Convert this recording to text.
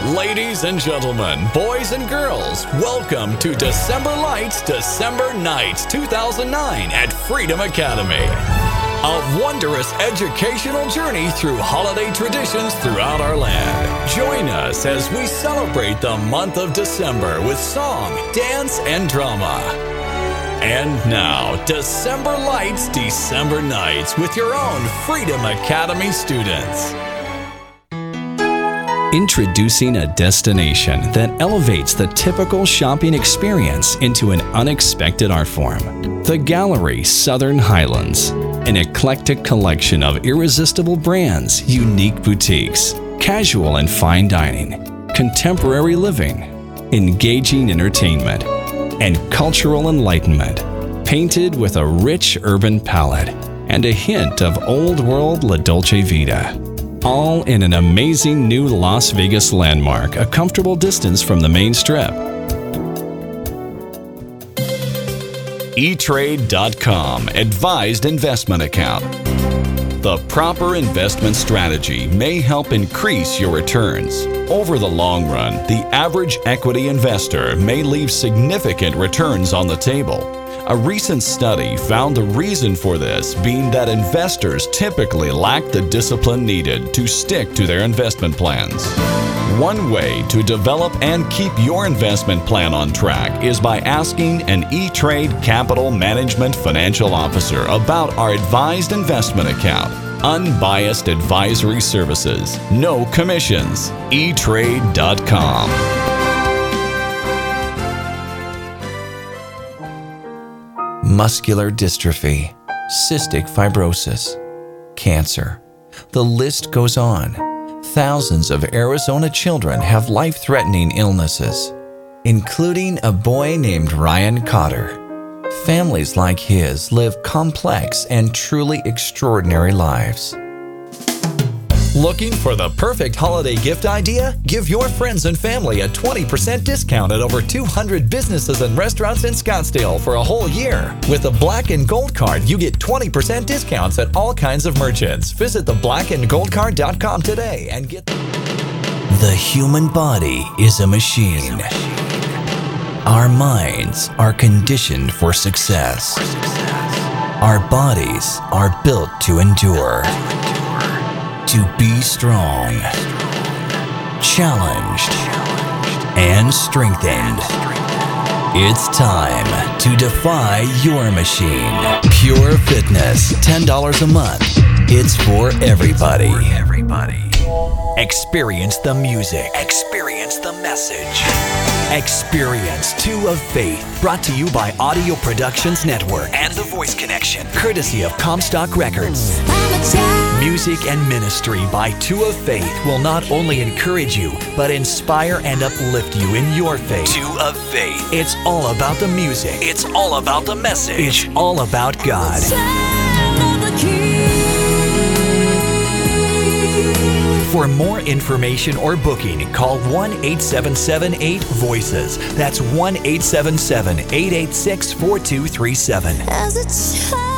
Ladies and gentlemen, boys and girls, welcome to December Lights, December Nights 2009 at Freedom Academy. A wondrous educational journey through holiday traditions throughout our land. Join us as we celebrate the month of December with song, dance, and drama. And now, December Lights, December Nights with your own Freedom Academy students. Introducing a destination that elevates the typical shopping experience into an unexpected art form. The Gallery Southern Highlands, an eclectic collection of irresistible brands, unique boutiques, casual and fine dining, contemporary living, engaging entertainment, and cultural enlightenment, painted with a rich urban palette and a hint of old-world La Dolce Vita. All in an amazing new Las Vegas landmark, a comfortable distance from the main strip. eTrade.com Advised Investment Account. The proper investment strategy may help increase your returns. Over the long run, the average equity investor may leave significant returns on the table. A recent study found the reason for this being that investors typically lack the discipline needed to stick to their investment plans. One way to develop and keep your investment plan on track is by asking an eTrade Capital Management Financial Officer about our advised investment account. Unbiased advisory services, no commissions. eTrade.com. Muscular dystrophy, cystic fibrosis, cancer. The list goes on. Thousands of Arizona children have life-threatening illnesses, including a boy named Ryan Cotter. Families like his live complex and truly extraordinary lives. Looking for the perfect holiday gift idea? Give your friends and family a 20% discount at over 200 businesses and restaurants in Scottsdale for a whole year. With the Black and Gold Card, you get 20% discounts at all kinds of merchants. Visit theblackandgoldcard.com today and get... The human body is a machine. Our minds are conditioned for success. Our bodies are built to endure. To be strong, challenged, and strengthened. It's time to defy your machine. Pure Fitness, $10 a month. It's for everybody. Experience the music. Experience the message. Experience Two of Faith, brought to you by Audio Productions Network and The Voice Connection, courtesy of Comstock Records. Music and ministry by Two of Faith will not only encourage you, but inspire and uplift you in your faith. Two of Faith. It's all about the music. It's all about the message. It's all about God. For more information or booking, call 1-877-8-VOICES. That's 1-877-886-4237.